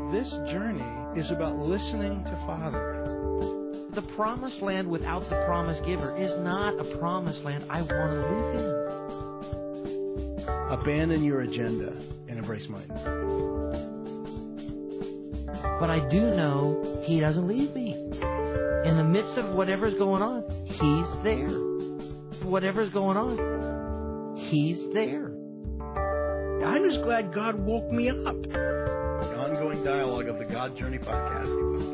This journey is about listening to Father. The promised land without the promise giver is not a promised land I want to live in. Abandon your agenda and embrace mine. But I do know He doesn't leave me. In the midst of whatever's going on, He's there. Whatever's going on, He's there. I'm just glad God woke me up. The ongoing dialogue of the God Journey podcast.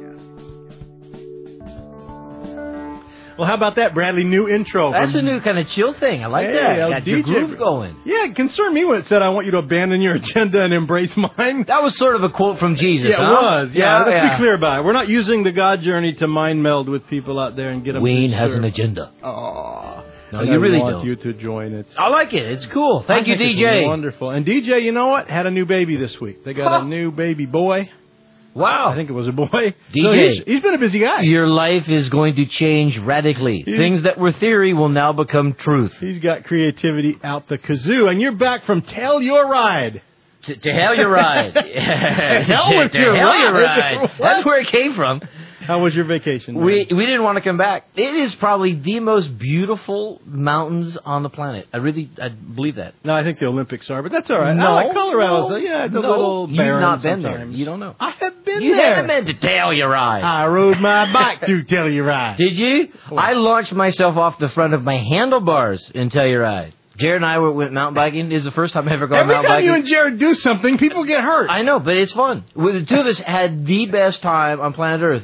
Well, how about that, Bradley? New intro. That's a new kind of chill thing. I like that. Got your groove going. Yeah, it concerned me when it said, I want you to abandon your agenda and embrace mine. That was sort of a quote from Jesus, Yeah, it was. Yeah, let's be clear about it. We're not using the God Journey to mind meld with people out there and get them Wayne has an agenda. Oh. No, you really don't. I want you to join it. I like it. It's cool. Thank you, DJ. It's wonderful. And DJ, you know what? Had a new baby this week. They got a new baby boy. Wow. I think it was a boy. DJ, so he's been a busy guy. Your life is going to change radically. Things that were theory will now become truth. He's got creativity out the kazoo. And you're back from Telluride. To hell you ride. To hell with your ride. That's where it came from. How was your vacation? We didn't want to come back. It is probably the most beautiful mountains on the planet. I believe that. No, I think the Olympics are, but that's all right. No, I like Colorado. Yeah, it's a little barren. You've not been sometimes. there. You don't know. I have been you there. You haven't been to Telluride. I rode my bike to Telluride. Did you? Oh. I launched myself off the front of my handlebars in Telluride. Jared and I went mountain biking. This is the first time I've ever gone mountain biking. Every time you and Jared do something, people get hurt. I know, but it's fun. The two of us had the best time on planet Earth.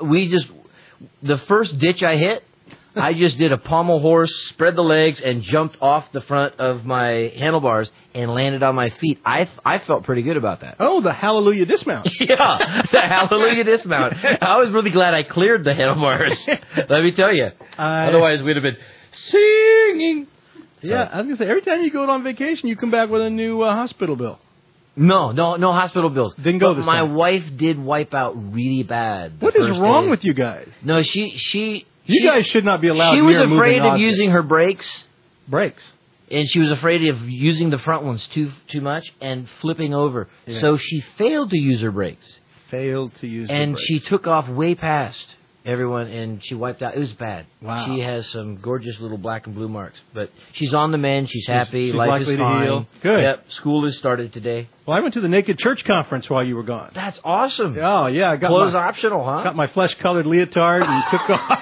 The first ditch I hit, I just did a pommel horse, spread the legs, and jumped off the front of my handlebars and landed on my feet. I felt pretty good about that. Oh, the hallelujah dismount. Yeah, the hallelujah dismount. I was really glad I cleared the handlebars. Let me tell you. Otherwise, we'd have been singing. Yeah, I was going to say, every time you go on vacation, you come back with a new hospital bill. No hospital bills. Didn't go this time. My wife did wipe out really bad. What is wrong with you guys? No, she You guys should not be allowed. She was afraid of using her brakes. Brakes. And she was afraid of using the front ones too much and flipping over. Yeah. So she failed to use her brakes. Failed to use. And her brakes. she took off way past everyone, and she wiped out. It was bad. Wow. She has some gorgeous little black and blue marks, but she's on the mend. She's happy. She's Life is fine. To heal. Good. Yep. School has started today. Well, I went to the Naked Church conference while you were gone. That's awesome. Oh yeah, I got clothes optional, huh? Got my flesh-colored leotard and took off.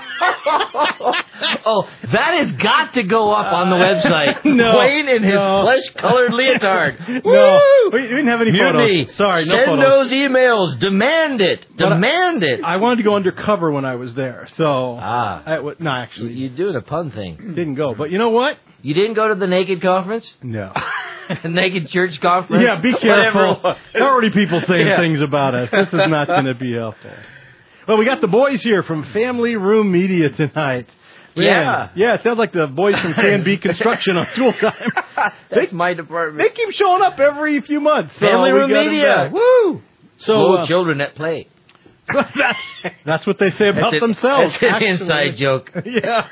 Oh, that has got to go up on the website. No, Wayne in his flesh-colored leotard. No, we didn't have any Mutiny. photos. Sorry, no Send photos. those emails. Demand it. Demand it. I wanted to go undercover when I was there, so no, actually, you're doing a pun thing. Didn't go, but you know what? You didn't go to the Naked Conference? No. The Naked Church Conference? Yeah, be careful. Already people saying things about us. This is not going to be helpful. Well, we got the boys here from Family Room Media tonight. Man, yeah, it sounds like the boys from K&B Construction on Tool Time. That's my department. They keep showing up every few months. Family Room Media. Woo! So children at play. That's what they say about themselves. That's an inside joke. Yeah.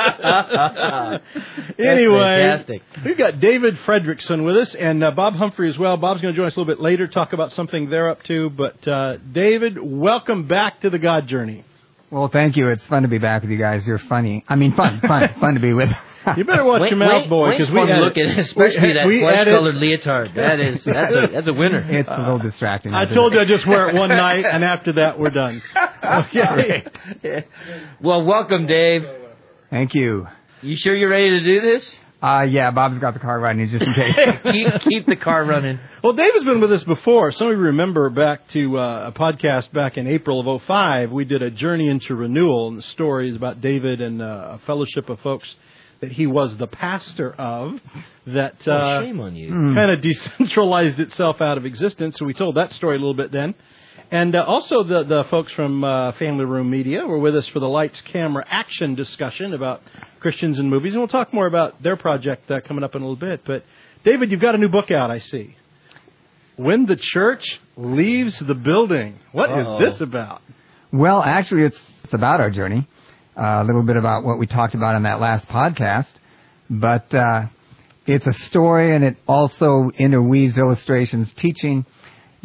Anyway, fantastic. We've got David Fredrickson with us and Bob Humphrey as well. Bob's going to join us a little bit later, talk about something they're up to. But David, welcome back to the God Journey. Well, thank you. It's fun to be back with you guys. You're funny. I mean, fun to be with. You better watch your mouth, boy, because we look at, especially that flesh-colored leotard. That's a winner. It's a little distracting. I told you I just wear it one night, and after that, we're done. Okay. Well, welcome, Dave. Thank you. You sure you're ready to do this? Yeah, Bob's got the car running just in case. keep the car running. Well, Dave has been with us before. Some of you remember back to a podcast back in April of 2005. We did a Journey into Renewal, and the story is about David and a fellowship of folks that he was the pastor of that shame on you. Kind of decentralized itself out of existence. So we told that story a little bit then. And also the folks from Family Room Media were with us for the Lights, Camera, Action discussion about Christians and movies. And we'll talk more about their project coming up in a little bit. But, David, you've got a new book out, I see. When the Church Leaves the Building. What is this about? Well, actually, it's about our journey. A little bit about what we talked about in that last podcast. But it's a story, and it also interweaves illustrations teaching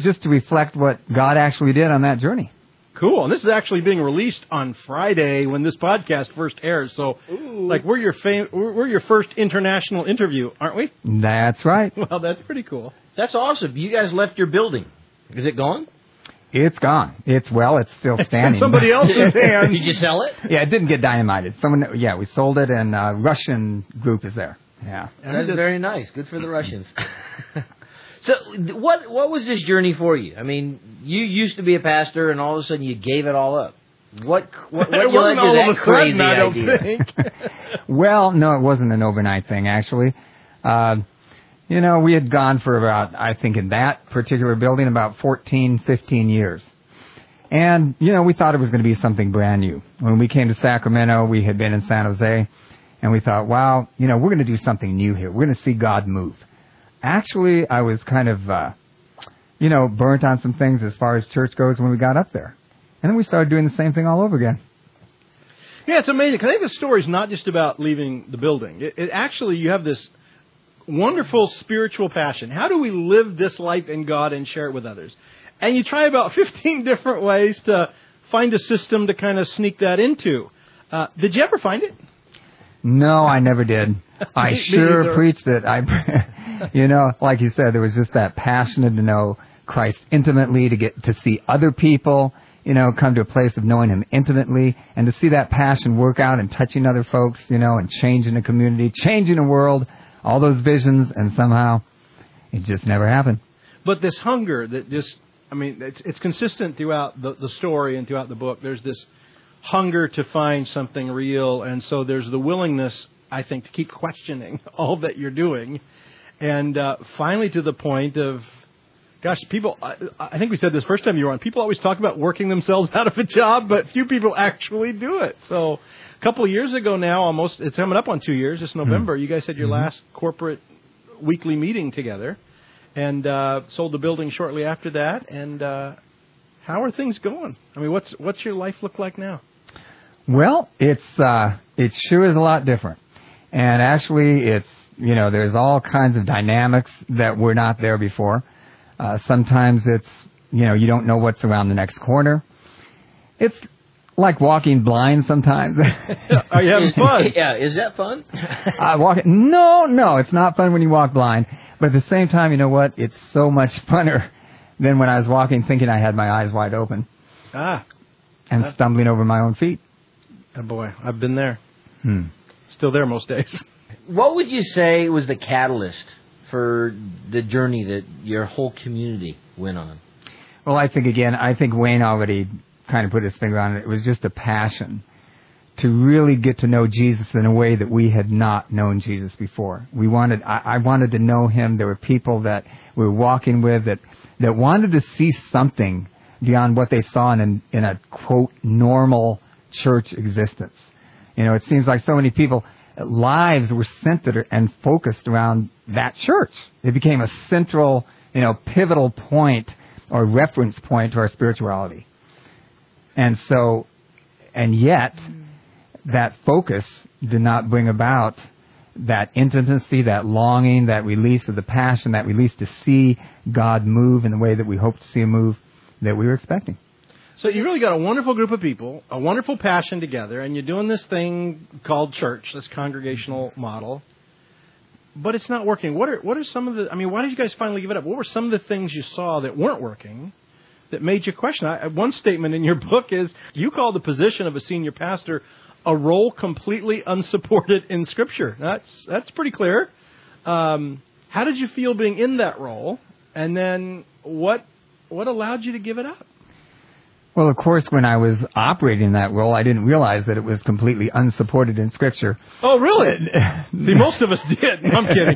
just to reflect what God actually did on that journey. Cool. And this is actually being released on Friday when this podcast first airs. So, like, we're your first international interview, aren't we? That's right. Well, that's pretty cool. That's awesome. You guys left your building. Is it gone? It's gone. It's still standing. It's in somebody else's hands. Did you sell it? Yeah, it didn't get dynamited. We sold it, and a Russian group is there. Yeah. That's very nice. Good for the Russians. So what was this journey for you? I mean, you used to be a pastor, and all of a sudden you gave it all up. What it wasn't all of a sudden, I don't think. Well, no, it wasn't an overnight thing, actually. We had gone for about, I think in that particular building, about 14, 15 years. And, we thought it was going to be something brand new. When we came to Sacramento, we had been in San Jose, and we thought, wow, we're going to do something new here. We're going to see God move. Actually, I was kind of, burnt on some things as far as church goes when we got up there. And then we started doing the same thing all over again. Yeah, it's amazing. I think the story's not just about leaving the building. It actually, you have this wonderful spiritual passion. How do we live this life in God and share it with others? And you try about 15 different ways to find a system to kind of sneak that into. Did you ever find it? No, I never did. I sure preached it. Like you said, there was just that passion to know Christ intimately, to get to see other people, come to a place of knowing Him intimately, and to see that passion work out and touching other folks, and changing the community, changing the world, all those visions, and somehow it just never happened. But this hunger that it's consistent throughout the story and throughout the book. There's this hunger to find something real, and so there's the willingness, I think, to keep questioning all that you're doing. And finally to the point of, people, I think we said this first time you were on, people always talk about working themselves out of a job, but few people actually do it. So a couple of years ago now, almost, it's coming up on 2 years, this November, you guys had your last corporate weekly meeting together, and sold the building shortly after that. And how are things going? I mean, what's your life look like now? Well, it sure is a lot different. And actually, it's, there's all kinds of dynamics that were not there before. Sometimes it's, you don't know what's around the next corner. It's like walking blind sometimes. Are you having fun? Yeah, is that fun? No, it's not fun when you walk blind. But at the same time, you know what? It's so much funner than when I was walking thinking I had my eyes wide open. And stumbling over my own feet. Oh boy, I've been there. Still there most days. What would you say was the catalyst for the journey that your whole community went on? Well, I think Wayne already kind of put his finger on it. It was just a passion to really get to know Jesus in a way that we had not known Jesus before. I wanted to know Him. There were people that we were walking with that wanted to see something beyond what they saw in a, quote, normal church existence. It seems like so many people, lives were centered and focused around that church. It became a central, pivotal point or reference point to our spirituality. And yet, that focus did not bring about that intimacy, that longing, that release of the passion, that release to see God move in the way that we hope to see Him move that we were expecting. So you really got a wonderful group of people, a wonderful passion together, and you're doing this thing called church, this congregational model. But it's not working. What are some of the... why did you guys finally give it up? What were some of the things you saw that weren't working that made you question? One statement in your book is you call the position of a senior pastor a role completely unsupported in Scripture. That's pretty clear. How did you feel being in that role? And then what allowed you to give it up? Well, of course, when I was operating that role, I didn't realize that it was completely unsupported in Scripture. Oh, really? See, most of us did. No, I'm kidding.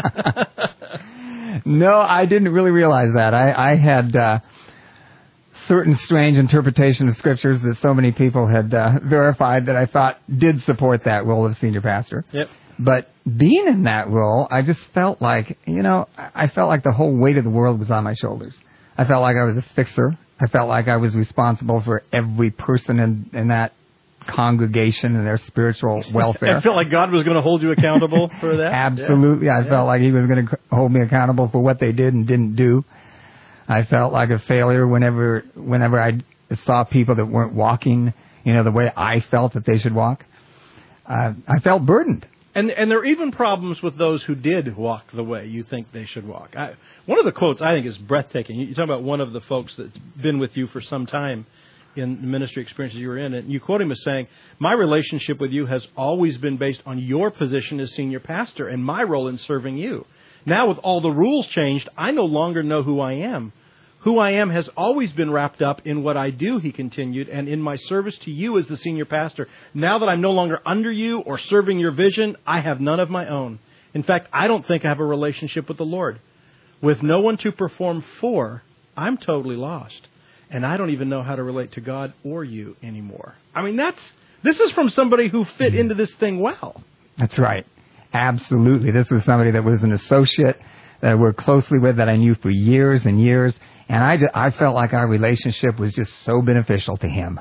No, I didn't really realize that. I had certain strange interpretations of Scriptures that so many people had verified that I thought did support that role of senior pastor. Yep. But being in that role, I just felt like, I felt like the whole weight of the world was on my shoulders. I felt like I was a fixer. I felt like I was responsible for every person in that congregation and their spiritual welfare. I felt like God was going to hold you accountable for that. Absolutely. Yeah. I felt like He was going to hold me accountable for what they did and didn't do. I felt like a failure whenever I saw people that weren't walking, the way I felt that they should walk. I felt burdened. And there are even problems with those who did walk the way you think they should walk. One of the quotes I think is breathtaking. You talk about one of the folks that's been with you for some time in the ministry experiences you were in, and you quote him as saying, "My relationship with you has always been based on your position as senior pastor and my role in serving you. Now with all the rules changed, I no longer know who I am. Who I am has always been wrapped up in what I do," he continued, "and in my service to you as the senior pastor. Now that I'm no longer under you or serving your vision, I have none of my own. In fact, I don't think I have a relationship with the Lord. With no one to perform for, I'm totally lost. And I don't even know how to relate to God or you anymore." I mean, this is from somebody who fit into this thing well. That's right. Absolutely. This was somebody that was an associate that I worked closely with, that I knew for years and years. And I felt like our relationship was just so beneficial to him.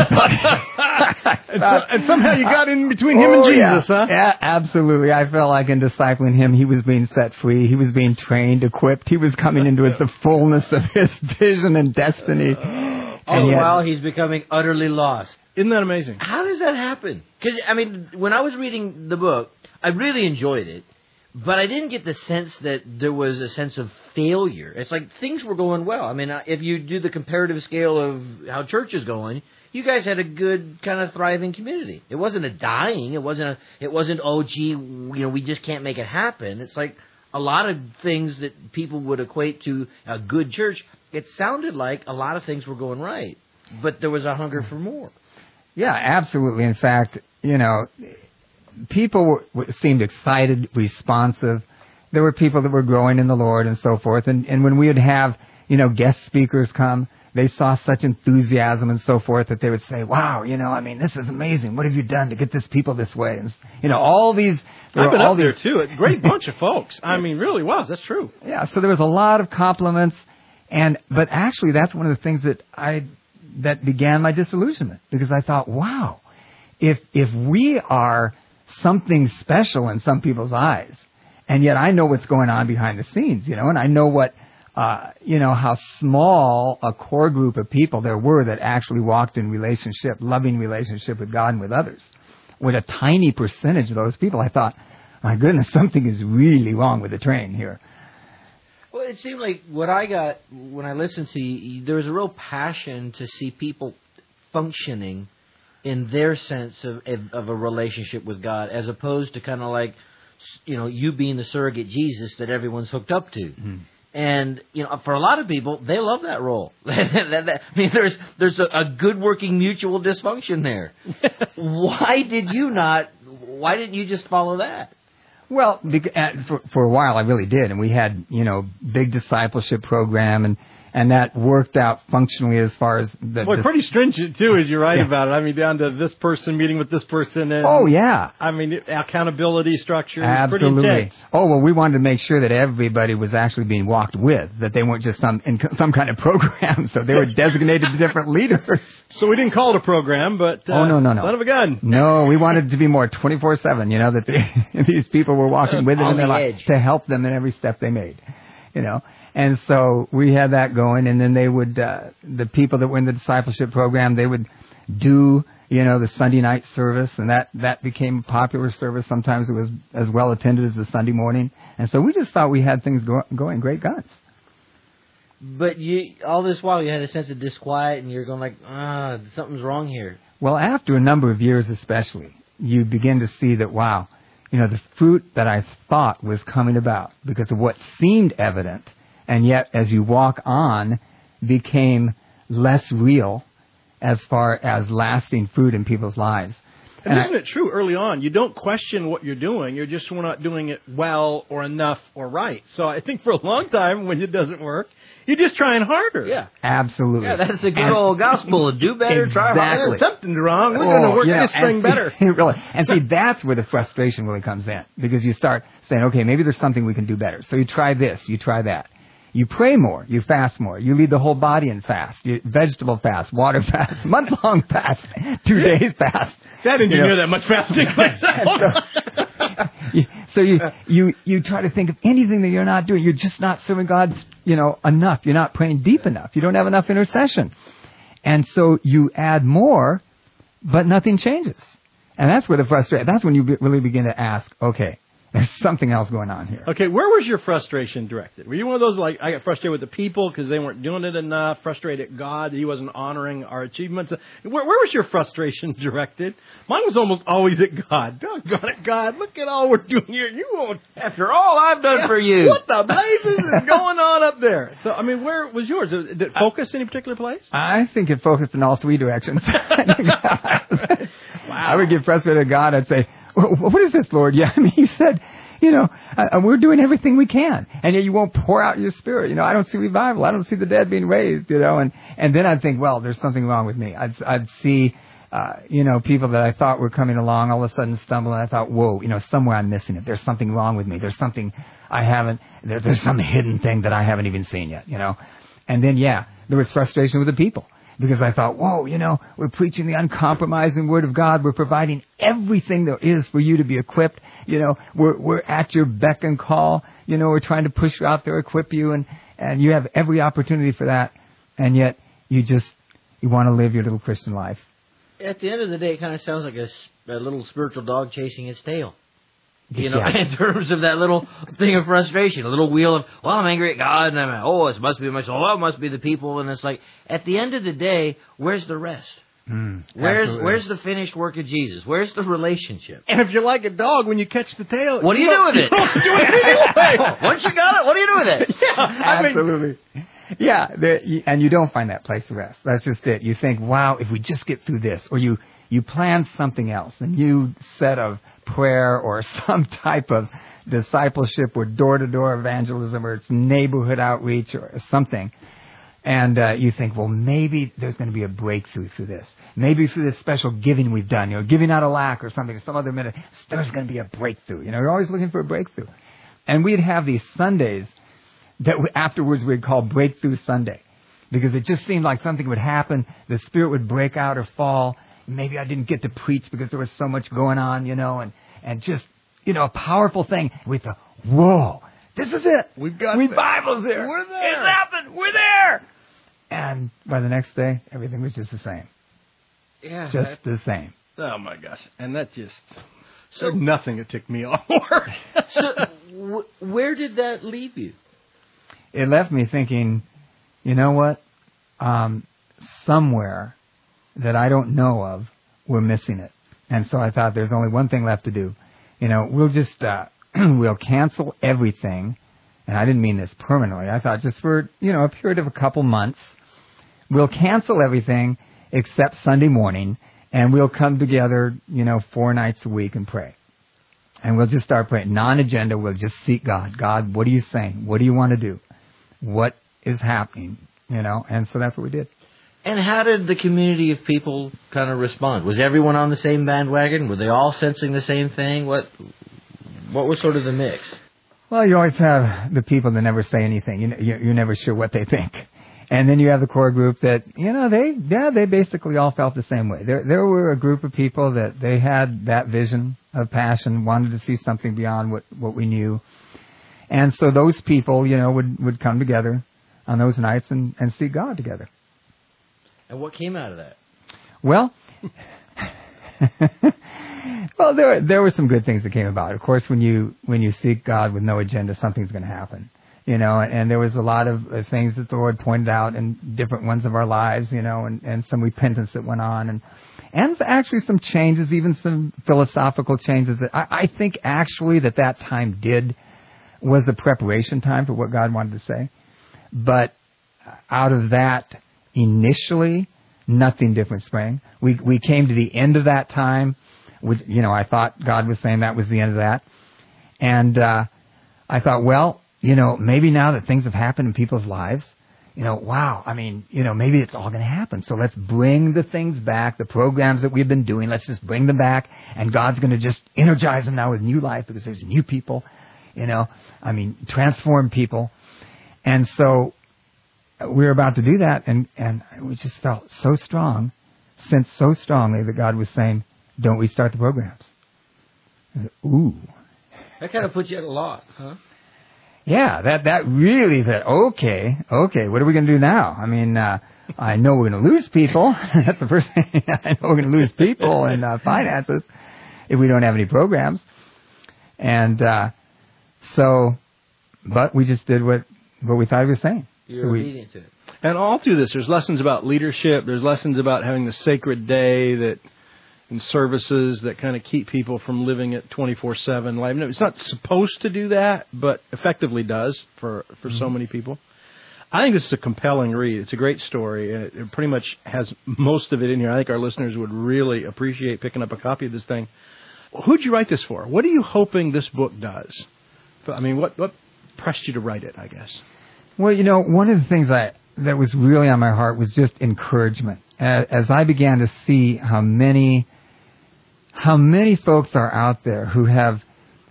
And somehow you got in between him and Jesus, huh? Yeah, absolutely. I felt like in discipling him, he was being set free. He was being trained, equipped. He was coming into the fullness of his vision and destiny. All the while, he's becoming utterly lost. Isn't that amazing? How does that happen? Because, when I was reading the book, I really enjoyed it. But I didn't get the sense that there was a sense of failure. It's like things were going well. If you do the comparative scale of how church is going, you guys had a good kind of thriving community. It wasn't a dying. It wasn't oh gee, we just can't make it happen. It's like a lot of things that people would equate to a good church. It sounded like a lot of things were going right, but there was a hunger for more. Yeah, absolutely. In fact, people seemed excited, responsive. There were people that were growing in the Lord and so forth. And when we would have, guest speakers come, they saw such enthusiasm and so forth that they would say, "Wow, this is amazing. What have you done to get this people this way?" And, all these... I've been up there, too. A great bunch of folks. Really was. That's true. Yeah, so there was a lot of compliments. But actually, that's one of the things that began my disillusionment. Because I thought, wow, if we are something special in some people's eyes, and yet I know what's going on behind the scenes, and I know what, how small a core group of people there were that actually walked in loving relationship with God and with others. With a tiny percentage of those people, I thought, my goodness, something is really wrong with the train here. Well, it seemed like what I got when I listened to you, there was a real passion to see people functioning in their sense of a relationship with God, as opposed to kind of like, you being the surrogate Jesus that everyone's hooked up to. Mm-hmm. And, for a lot of people, they love that role. There's a good working mutual dysfunction there. Why didn't you just follow that? Well, for a while I really did, and we had, big discipleship program, and that worked out functionally as far as pretty stringent too, as you write about it. Down to this person meeting with this person. And, oh yeah. Accountability structure. Absolutely. Pretty intense. Oh well, we wanted to make sure that everybody was actually being walked with, that they weren't just in some kind of program. So they were designated to different leaders. So we didn't call it a program, but no. Son of a gun. No, we wanted it to be more 24/7. That these people were walking with them in their life to help them in every step they made. And so we had that going, and then they would, the people that were in the discipleship program, they would do, the Sunday night service, and that became a popular service. Sometimes it was as well attended as the Sunday morning. And so we just thought we had things going great guns. But all this while you had a sense of disquiet, and you're going like, something's wrong here. Well, after a number of years especially, you begin to see that, wow, the fruit that I thought was coming about because of what seemed evident, and yet, as you walk on, became less real as far as lasting fruit in people's lives. And isn't it true early on? You don't question what you're doing. You're just not doing it well or enough or right. So I think for a long time, when it doesn't work, you're just trying harder. Yeah. Absolutely. Yeah, that's the good old gospel. Do better, try harder. Something's wrong. We're going to work this thing better. Really. And see, that's where the frustration really comes in. Because you start saying, okay, maybe there's something we can do better. So you try this, you try that. You pray more, you fast more, you lead the whole body in fast, vegetable fast, water fast, month-long fast, 2 days fast. I didn't do near that much fasting myself. So you try to think of anything that you're not doing. You're just not serving God, enough. You're not praying deep enough. You don't have enough intercession. And so you add more, but nothing changes. And that's where that's when you really begin to ask, okay, there's something else going on here. Okay, where was your frustration directed? Were you one of those, like, I got frustrated with the people because they weren't doing it enough, frustrated at God that He wasn't honoring our achievements? Where was your frustration directed? Mine was almost always at God. Doggone it, God, look at all we're doing here. You won't... After all I've done for you. What the blazes is going on up there? So, I mean, where was yours? Did it focus any particular place? I think it focused in all three directions. Wow. I would get frustrated at God. I'd say, what is this, Lord? Yeah, I mean, you said, we're doing everything we can, and yet you won't pour out your Spirit. I don't see revival. I don't see the dead being raised, and then I'd think, well, there's something wrong with me. I'd see, people that I thought were coming along all of a sudden stumble, and I thought, whoa, somewhere I'm missing it. There's something wrong with me. There's something I haven't, there's some hidden thing that I haven't even seen yet, And then, there was frustration with the people. Because I thought, whoa, we're preaching the uncompromising Word of God. We're providing everything there is for you to be equipped. We're at your beck and call. We're trying to push you out there, equip you, and you have every opportunity for that. And yet, you want to live your little Christian life. At the end of the day, it kind of sounds like a little spiritual dog chasing its tail. In terms of that little thing of frustration, a little wheel of, well, I'm angry at God, and I'm, it must be my soul, it must be the people, and it's like, at the end of the day, where's the rest? Where's the finished work of Jesus? Where's the relationship? And if you're like a dog, when you catch the tail, what do you do with it? You don't do it anyway. Once you got it, what do you do with it? Absolutely. And you don't find that place of rest. That's just it. You think, wow, if we just get through this, or you plan something else, a new set of prayer or some type of discipleship or door-to-door evangelism or it's neighborhood outreach or something. And you think, well, maybe there's going to be a breakthrough through this. Maybe through this special giving we've done, giving out a lack or something, some other minute, there's going to be a breakthrough. You're always looking for a breakthrough. And we'd have these Sundays that afterwards we'd call Breakthrough Sunday because it just seemed like something would happen, the Spirit would break out or fall. Maybe I didn't get to preach because there was so much going on, and just, a powerful thing. We thought, whoa, this is it. We've got revival's here. We're there. It's happened. We're there. And by the next day, everything was just the same. Yeah. Just the same. Oh, my gosh. And that just... there's nothing that ticked me off more. So, where did that leave you? It left me thinking, you know what? Somewhere that I don't know of, we're missing it. And so I thought there's only one thing left to do. We'll just, we'll cancel everything. And I didn't mean this permanently. I thought just for, a period of a couple months, we'll cancel everything except Sunday morning. And we'll come together, 4 nights a week and pray. And we'll just start praying. Non-agenda, we'll just seek God. God, what are you saying? What do you want to do? What is happening? And so that's what we did. And how did the community of people kind of respond? Was everyone on the same bandwagon? Were they all sensing the same thing? What was sort of the mix? Well, you always have the people that never say anything. You're never sure what they think. And then you have the core group that, they basically all felt the same way. There were a group of people that they had that vision of passion, wanted to see something beyond what we knew. And so those people, would come together on those nights and seek God together. And what came out of that? Well, there were some good things that came about. Of course, when you seek God with no agenda, something's going to happen. And there was a lot of things that the Lord pointed out in different ones of our lives, and some repentance that went on, and actually some changes, even some philosophical changes that I think actually that time was a preparation time for what God wanted to say. But out of that, initially, nothing different sprang. We came to the end of that time, which, I thought God was saying that was the end of that. And I thought, well, maybe now that things have happened in people's lives, wow, maybe it's all going to happen. So let's bring the things back, the programs that we've been doing, let's just bring them back, and God's going to just energize them now with new life because there's new people, transform people. And so we were about to do that, and we just felt sensed so strongly that God was saying, don't restart the programs. Ooh, That kind of puts you at a loss, huh? Yeah, that really said, okay, what are we going to do now? I mean, I know we're going to lose people. That's the first thing. I know we're going to lose people and finances if we don't have any programs. And but we just did what we thought he was saying. You're obedient to it. And all through this, there's lessons about leadership. There's lessons about having the sacred day and services that kind of keep people from living at 24/7 life. No, it's not supposed to do that, but effectively does for so many people. I think this is a compelling read. It's a great story. It pretty much has most of it in here. I think our listeners would really appreciate picking up a copy of this thing. Who'd you write this for? What are you hoping this book does? I mean, what pressed you to write it, I guess? Well, one of the things that was really on my heart was just encouragement. As I began to see how many folks are out there who have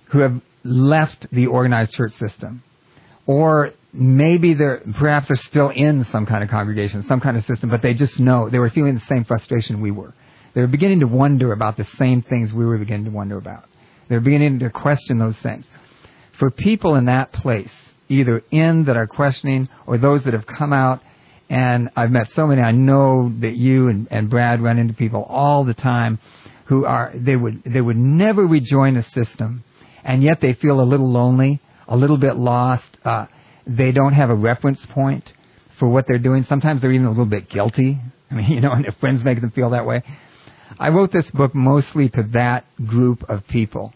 left the organized church system, or maybe perhaps they're still in some kind of congregation, some kind of system, but they just know they were feeling the same frustration we were. They were beginning to wonder about the same things we were beginning to wonder about. They were beginning to question those things. For people in that place, either in that are questioning or those that have come out, and I've met so many, I know that you and Brad run into people all the time who they would never rejoin a system, and yet they feel a little lonely, a little bit lost. They don't have a reference point for what they're doing. Sometimes they're even a little bit guilty. I mean, and their friends make them feel that way. I wrote this book mostly to that group of people,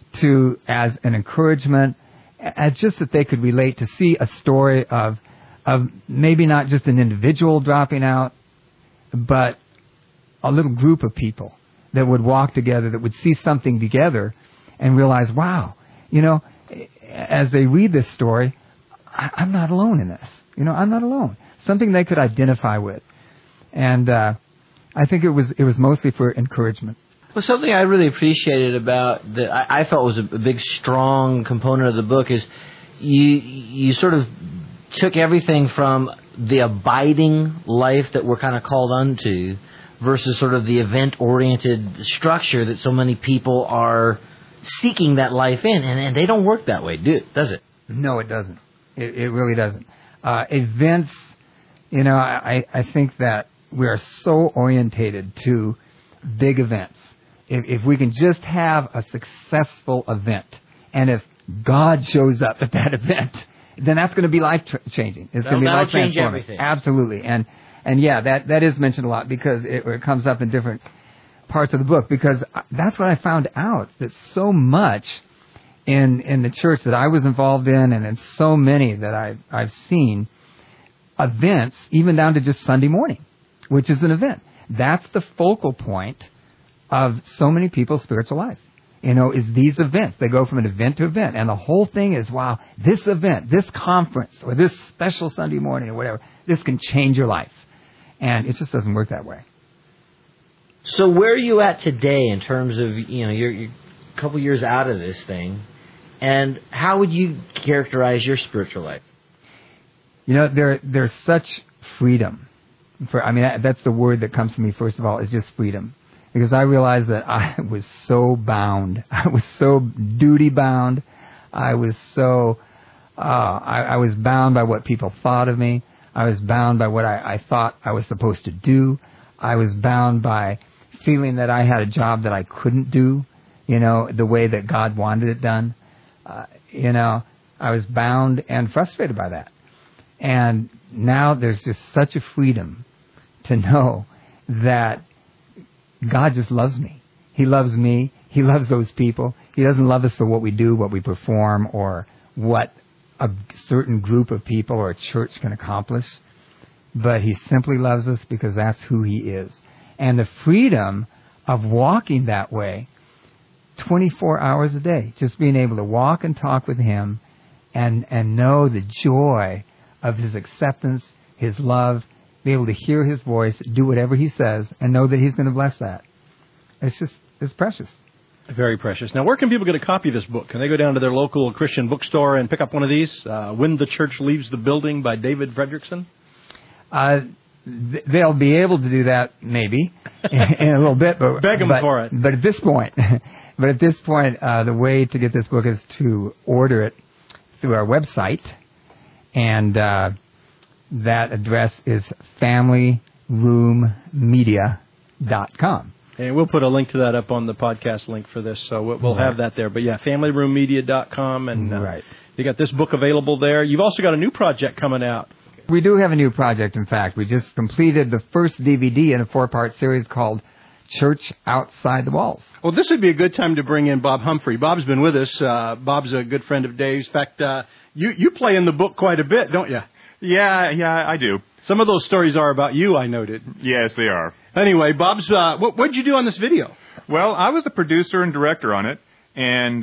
as an encouragement, as just that they could relate, to see a story of maybe not just an individual dropping out, but a little group of people that would walk together, that would see something together and realize, wow, as they read this story, I'm not alone in this. I'm not alone. Something they could identify with. And I think it was mostly for encouragement. Well, something I really appreciated about that I felt was a big, strong component of the book is you sort of took everything from the abiding life that we're kind of called unto versus sort of the event-oriented structure that so many people are seeking that life in, and they don't work that way, does it? No, it doesn't. It really doesn't. Events, I think that we are so orientated to big events. If we can just have a successful event, and if God shows up at that event, then that's going to be life-changing. It's going to be life-transforming. Change everything. Absolutely. And yeah, that is mentioned a lot because it comes up in different parts of the book, because that's what I found out, that so much in the church that I was involved in, and in so many that I've seen, events, even down to just Sunday morning, which is an event. That's the focal point of so many people's spiritual life, is these events. They go from an event to event, and the whole thing is, wow, this event, this conference, or this special Sunday morning or whatever, this can change your life. And it just doesn't work that way. So where are you at today in terms of, you're a couple years out of this thing, and how would you characterize your spiritual life? There's such freedom. That's the word that comes to me first of all, is just freedom. Because I realized that I was so bound. I was so duty bound. I was so, I was bound by what people thought of me. I was bound by what I thought I was supposed to do. I was bound by feeling that I had a job that I couldn't do, the way that God wanted it done. I was bound and frustrated by that. And now there's just such a freedom to know that God just loves me. He loves me. He loves those people. He doesn't love us for what we do, what we perform, or what a certain group of people or a church can accomplish. But He simply loves us because that's who He is. And the freedom of walking that way 24 hours a day, just being able to walk and talk with Him and know the joy of His acceptance, His love, be able to hear His voice, do whatever He says, and know that He's going to bless that. It's precious. Very precious. Now, where can people get a copy of this book? Can they go down to their local Christian bookstore and pick up one of these? When the Church Leaves the Building by David Fredrickson? they'll be able to do that maybe in a little bit. But, Beg them for it. But at this point, the way to get this book is to order it through our website, and that address is FamilyRoomMedia.com. And we'll put a link to that up on the podcast link for this, so we'll have that there. But yeah, FamilyRoomMedia.com, and right. You got this book available there. You've also got a new project coming out. We do have a new project, in fact. We just completed the first DVD in a 4-part series called Church Outside the Walls. Well, this would be a good time to bring in Bob Humphrey. Bob's been with us. Bob's a good friend of Dave's. In fact, you play in the book quite a bit, don't you? Yeah, I do. Some of those stories are about you, I noted. Yes, they are. Anyway, Bob's, what'd you do on this video? Well, I was the producer and director on it, and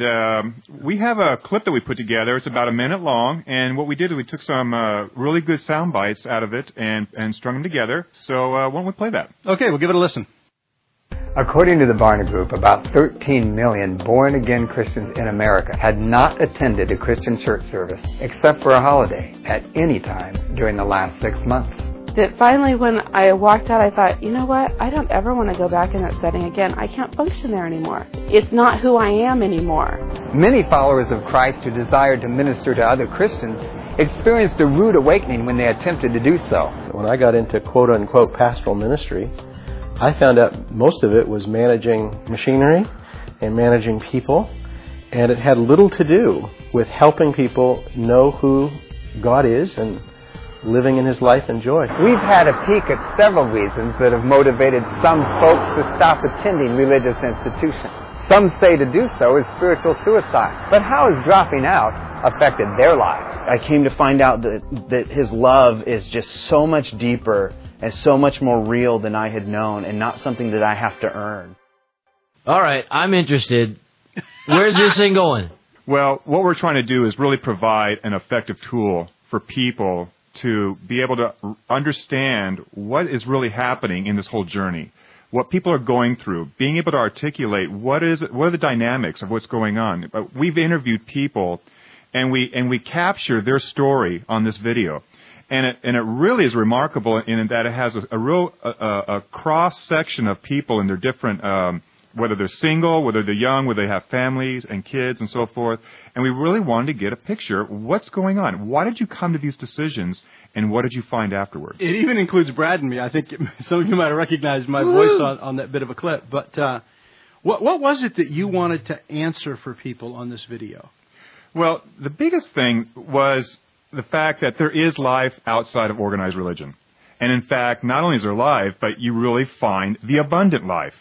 we have a clip that we put together. It's about a minute long, and what we did is we took some really good sound bites out of it and strung them together. So why don't we play that? Okay, we'll give it a listen. According to the Barna Group, about 13 million born-again Christians in America had not attended a Christian church service except for a holiday at any time during the last 6 months. That finally, when I walked out, I thought, you know what? I don't ever want to go back in that setting again. I can't function there anymore. It's not who I am anymore. Many followers of Christ who desired to minister to other Christians experienced a rude awakening when they attempted to do so. When I got into quote-unquote pastoral ministry, I found out most of it was managing machinery and managing people, and it had little to do with helping people know who God is and living in His life and joy. We've had a peek at several reasons that have motivated some folks to stop attending religious institutions. Some say to do so is spiritual suicide. But how has dropping out affected their lives? I came to find out that His love is just so much deeper and so much more real than I had known, and not something that I have to earn. All right, I'm interested. Where's this thing going? Well, what we're trying to do is really provide an effective tool for people to be able to understand what is really happening in this whole journey, what people are going through, being able to articulate what are the dynamics of what's going on. We've interviewed people, and we capture their story on this video. And it really is remarkable in that it has a real cross section of people in their different, whether they're single, whether they're young, whether they have families and kids and so forth. And we really wanted to get a picture of what's going on. Why did you come to these decisions, and what did you find afterwards? It even includes Brad and me. I think some of you might have recognized my voice on that bit of a clip. But what was it that you wanted to answer for people on this video? Well, the biggest thing was the fact that there is life outside of organized religion. And in fact, not only is there life, but you really find the abundant life.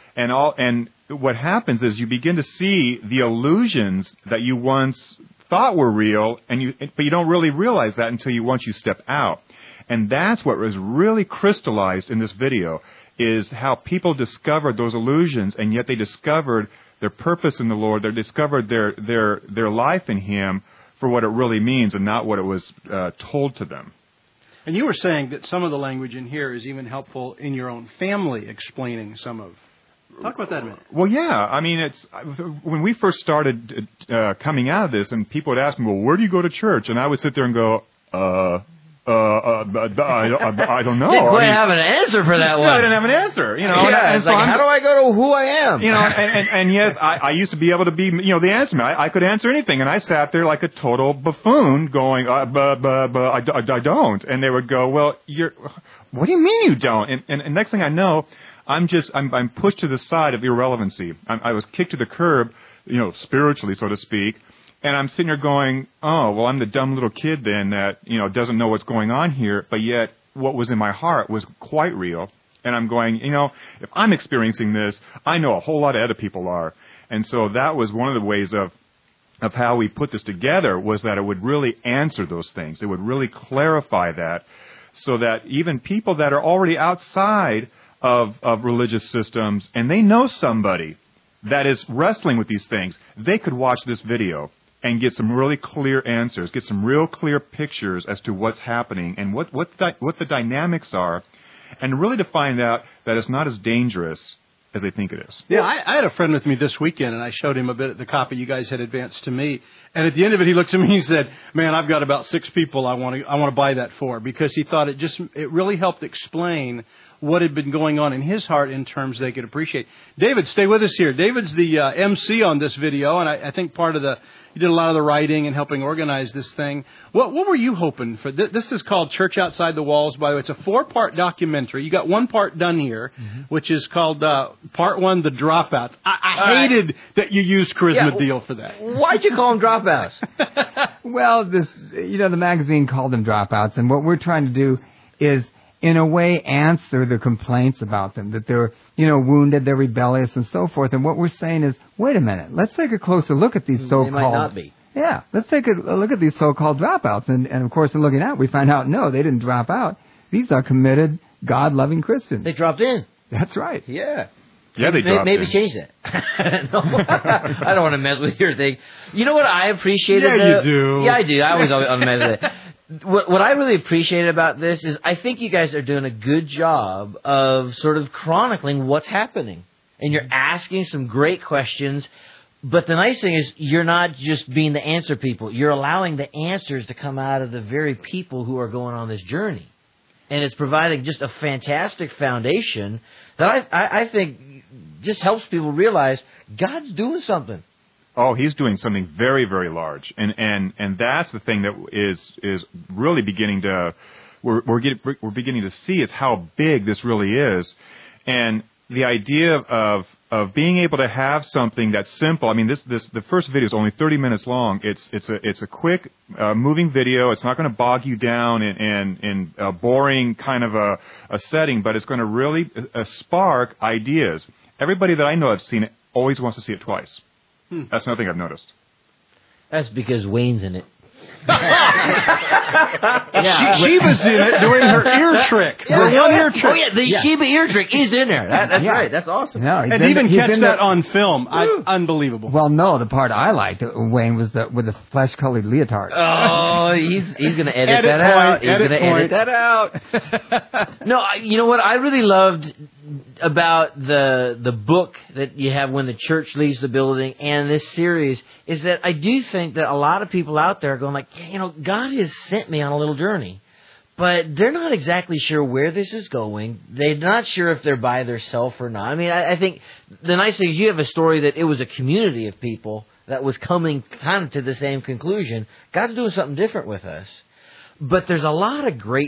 And what happens is you begin to see the illusions that you once thought were real, but you don't really realize that until once you step out. And that's what was really crystallized in this video, is how people discovered those illusions, and yet they discovered their purpose in the Lord. They discovered their life in Him for what it really means, and not what it was told to them. And you were saying that some of the language in here is even helpful in your own family, explaining some of. Talk about that a minute. Well, yeah. I mean, when we first started coming out of this, and people would ask me, "Well, where do you go to church?" And I would sit there and go, I don't know. Didn't quite have an answer for that one. I didn't have an answer. Yeah, it's like, how do I go to who I am? And yes, I used to be able to be, the answer man. I could answer anything, and I sat there like a total buffoon, going, I don't. And they would go, well, what do you mean you don't? And next thing I know, I'm pushed to the side of irrelevancy. I was kicked to the curb, spiritually, so to speak. And I'm sitting there going, oh, well, I'm the dumb little kid then that, doesn't know what's going on here. But yet what was in my heart was quite real. And I'm going, if I'm experiencing this, I know a whole lot of other people are. And so that was one of the ways of how we put this together, was that it would really answer those things. It would really clarify that, so that even people that are already outside of religious systems, and they know somebody that is wrestling with these things, they could watch this video and get some really clear answers, get some real clear pictures as to what's happening and what the dynamics are, and really to find out that it's not as dangerous as they think it is. Yeah, I had a friend with me this weekend, and I showed him a bit of the copy you guys had advanced to me. And at the end of it, he looked at me and he said, "Man, I've got about 6 people I want to buy that for," because he thought it really helped explain what had been going on in his heart in terms they could appreciate. David, stay with us here. David's the MC on this video, and I think you did a lot of the writing and helping organize this thing. What were you hoping for? This is called Church Outside the Walls, by the way. It's a 4-part documentary. You got 1 part done here, which is called Part 1, The Dropouts. I hated that you used Charisma Deal for that. Why'd you call them dropouts? Well, the magazine called them dropouts, and what we're trying to do is, in a way, answer the complaints about them, that they're, wounded, they're rebellious, and so forth. And what we're saying is, wait a minute, let's take a closer look at these so-called... They might not be. Yeah, let's take a look at these so-called dropouts. And of course, in looking at it, we find out, no, they didn't drop out. These are committed, God-loving Christians. They dropped in. That's right. Yeah. Yeah, they dropped Maybe in. change that. No, I don't want to mess with your thing. You know what I appreciated? Yeah, you do. Yeah, I do. I always want to mess with it. What I really appreciated about this is I think you guys are doing a good job of sort of chronicling what's happening. And you're asking some great questions. But the nice thing is you're not just being the answer people. You're allowing the answers to come out of the very people who are going on this journey. And it's providing just a fantastic foundation that I think just helps people realize God's doing something. Oh, he's doing something very, very large, and that's the thing that is really beginning to we're beginning to see is how big this really is, and the idea of being able to have something that's simple. I mean, the first video is only 30 minutes long. It's a quick moving video. It's not going to bog you down in a boring kind of a setting, but it's going to really spark ideas. Everybody that I know has seen it always wants to see it twice. That's another thing I've noticed. That's because Wayne's in it. Sheba's in it doing her ear trick. Her one ear trick. Oh, yeah, the Sheba ear trick is in there. That's right. That's awesome. No, And even catch that on film. Unbelievable. Well, no, the part I liked, Wayne, was with the flesh-colored leotard. Oh, he's going to edit that out. He's going to edit that out. No, you know what I really loved about the book that you have When the Church Leaves the Building and this series is that I do think that a lot of people out there are going like, God has sent me on a little journey, but they're not exactly sure where this is going. They're not sure if they're by themselves or not. I mean, I think the nice thing is you have a story that it was a community of people that was coming kind of to the same conclusion. God's doing something different with us. But there's a lot of great,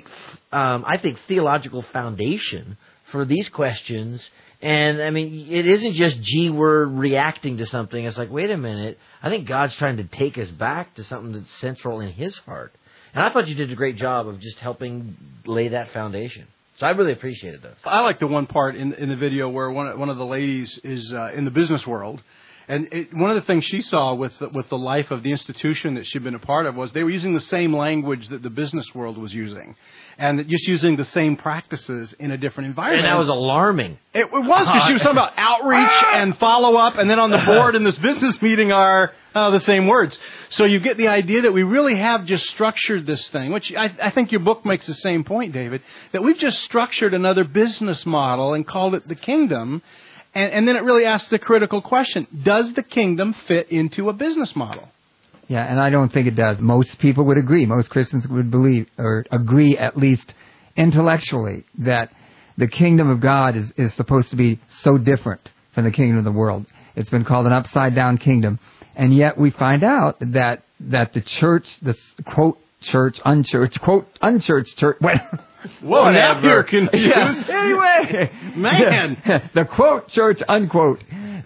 I think, theological foundation for these questions. And, I mean, it isn't just, gee, we're reacting to something. It's like, wait a minute. I think God's trying to take us back to something that's central in His heart. And I thought you did a great job of just helping lay that foundation. So I really appreciated those. I like the one part in the video where one of the ladies is in the business world. And one of the things she saw with the life of the institution that she'd been a part of was they were using the same language that the business world was using. And just using the same practices in a different environment. And that was alarming. It was, because she was talking about outreach and follow-up, and then on the board in this business meeting are the same words. So you get the idea that we really have just structured this thing, which I think your book makes the same point, David, that we've just structured another business model and called it the kingdom. And then it really asks the critical question, does the kingdom fit into a business model? Yeah, and I don't think it does. Most people would agree. Most Christians would believe or agree, at least intellectually, that the kingdom of God is supposed to be so different from the kingdom of the world. It's been called an upside-down kingdom. And yet we find out that the church, this quote, church, unchurched, quote, unchurched church... Whoa, now you're confused. Yeah. Anyway, man, the quote, church, unquote,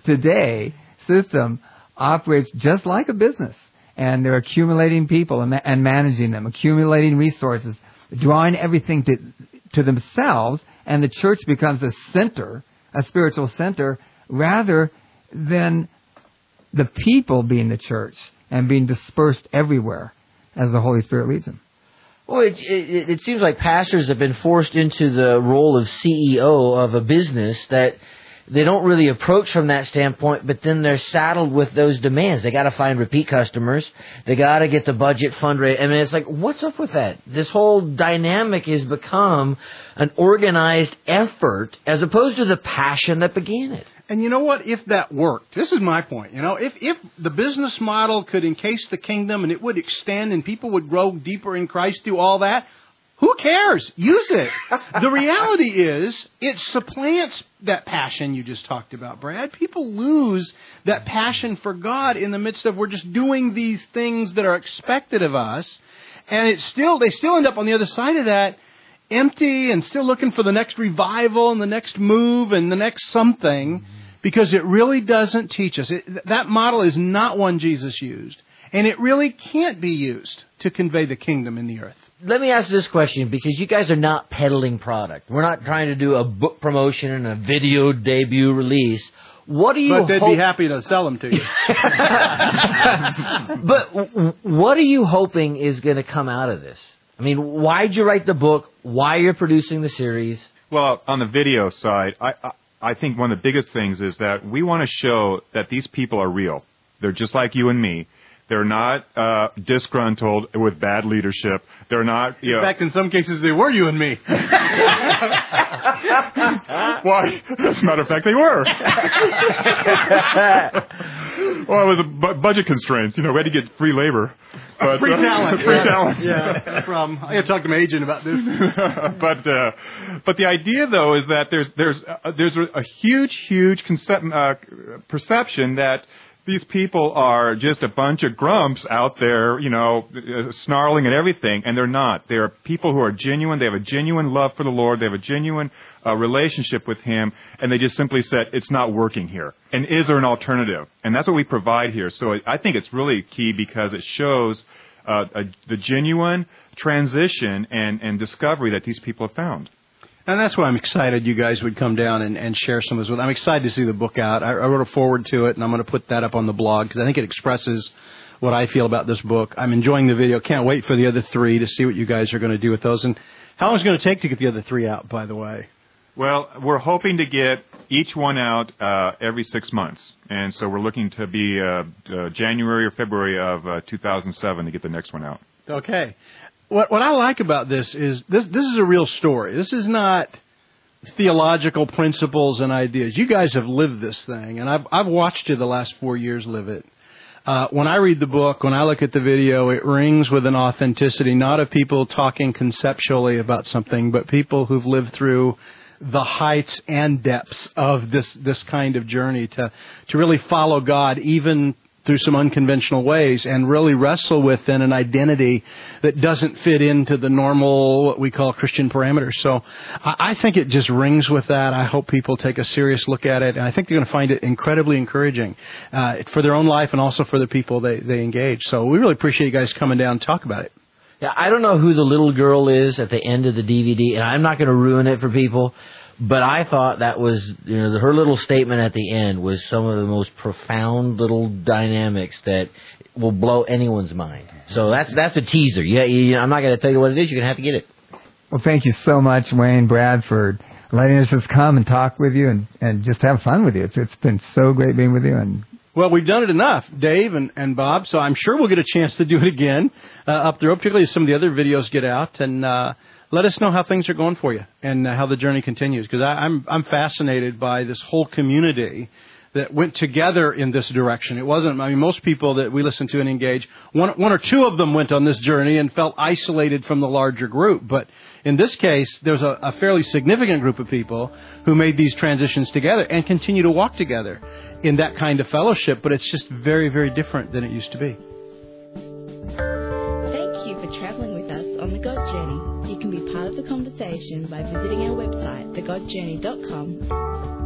today system operates just like a business. And they're accumulating people and managing them, accumulating resources, drawing everything to themselves, and the church becomes a center, a spiritual center, rather than the people being the church and being dispersed everywhere as the Holy Spirit leads them. Well, it seems like pastors have been forced into the role of CEO of a business that they don't really approach from that standpoint, but then they're saddled with those demands. They got to find repeat customers. They got to get the budget fundraised. I mean, it's like, what's up with that? This whole dynamic has become an organized effort as opposed to the passion that began it. And you know what? If that worked, this is my point. If the business model could encase the kingdom and it would extend and people would grow deeper in Christ through all that, who cares? Use it. The reality is, it supplants that passion you just talked about, Brad. People lose that passion for God in the midst of we're just doing these things that are expected of us, and they still end up on the other side of that, empty and still looking for the next revival and the next move and the next something, because it really doesn't teach us. That model is not one Jesus used, and it really can't be used to convey the kingdom in the earth. Let me ask this question, because you guys are not peddling product. We're not trying to do a book promotion and a video debut release. What do you But they'd be happy to sell them to you. But what are you hoping is going to come out of this? I mean, why'd you write the book? Why you're producing the series? Well, on the video side, I think one of the biggest things is that we want to show that these people are real. They're just like you and me. They're not disgruntled with bad leadership. They're not... In fact, in some cases, they were you and me. Why? As a matter of fact, they were. Well, it was budget constraints. We had to get free labor. But, free talent. Free talent. Yeah, no problem. I had to talk to my agent about this. But the idea, though, is that there's a huge perception that these people are just a bunch of grumps out there, snarling at everything, and they're not. They are people who are genuine. They have a genuine love for the Lord. They have a genuine relationship with Him, and they just simply said, it's not working here. And is there an alternative? And that's what we provide here. So I think it's really key because it shows the genuine transition and discovery that these people have found. And that's why I'm excited you guys would come down and share some of this with us. I'm excited to see the book out. I wrote a foreword to it, and I'm going to put that up on the blog because I think it expresses what I feel about this book. I'm enjoying the video. Can't wait for the other 3 to see what you guys are going to do with those. And how long is it going to take to get the other 3 out, by the way? Well, we're hoping to get each one out every 6 months. And so we're looking to be January or February of 2007 to get the next one out. Okay. What I like about this is this is a real story. This is not theological principles and ideas. You guys have lived this thing, and I've watched you the last 4 years live it. When I read the book, when I look at the video, it rings with an authenticity, not of people talking conceptually about something, but people who've lived through the heights and depths of this kind of journey to really follow God, even through some unconventional ways, and really wrestle with an identity that doesn't fit into the normal, what we call Christian parameters. So I think it just rings with that. I hope people take a serious look at it, and I think they're going to find it incredibly encouraging for their own life and also for the people they engage. So we really appreciate you guys coming down and talk about it. Yeah, I don't know who the little girl is at the end of the DVD, and I'm not going to ruin it for people. But I thought that was, her little statement at the end was some of the most profound little dynamics that will blow anyone's mind. So that's a teaser. I'm not going to tell you what it is. You're going to have to get it. Well, thank you so much, Wayne, Brad, for letting us just come and talk with you and just have fun with you. It's been so great being with you. And well, we've done it enough, Dave and Bob, so I'm sure we'll get a chance to do it again up the road, particularly as some of the other videos get out. And let us know how things are going for you and how the journey continues, because I'm fascinated by this whole community that went together in this direction. It wasn't, most people that we listen to and engage, one or two of them went on this journey and felt isolated from the larger group. But in this case, there's a fairly significant group of people who made these transitions together and continue to walk together in that kind of fellowship. But it's just very, very different than it used to be. Thank you for traveling with us on The God Journey. You can be part of the conversation by visiting our website, thegodjourney.com,